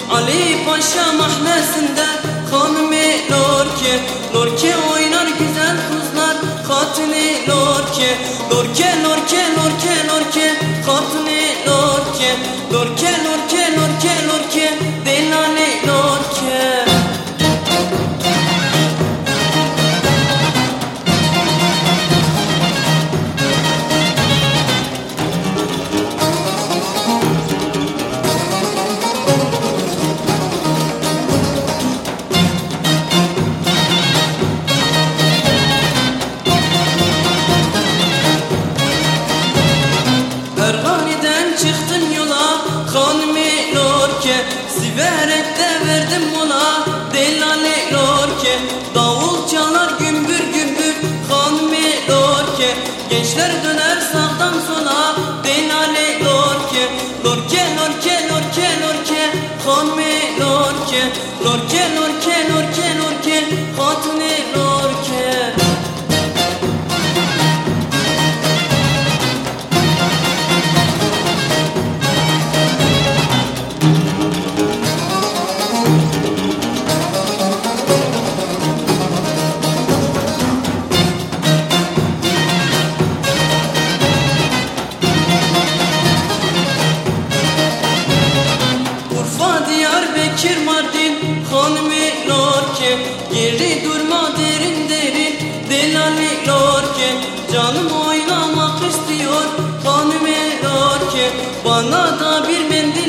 Ali Paşa mahallesinde hanımı lorke, lorke oynar güzel kızlar hatını lorke, lorke lorke lorke lorke hatını lorke, lorke lorke lorke lorke delali lorke. Çıktım yola hanımı lorke, sigarette verdim mola delali lorke. Davul çalar gümbür gümbür hanımı lorke, gençler döner sağdan sola delali lorke, lorke lorke lorke lorke hanımı lorke, lorke lorke lorke lorke hatını lorke. Diyarbakır Mardin hanımı lorke, geri durma derin derin delali lorke. Canım oynamak istiyor hanımı lorke, bana da bir mendil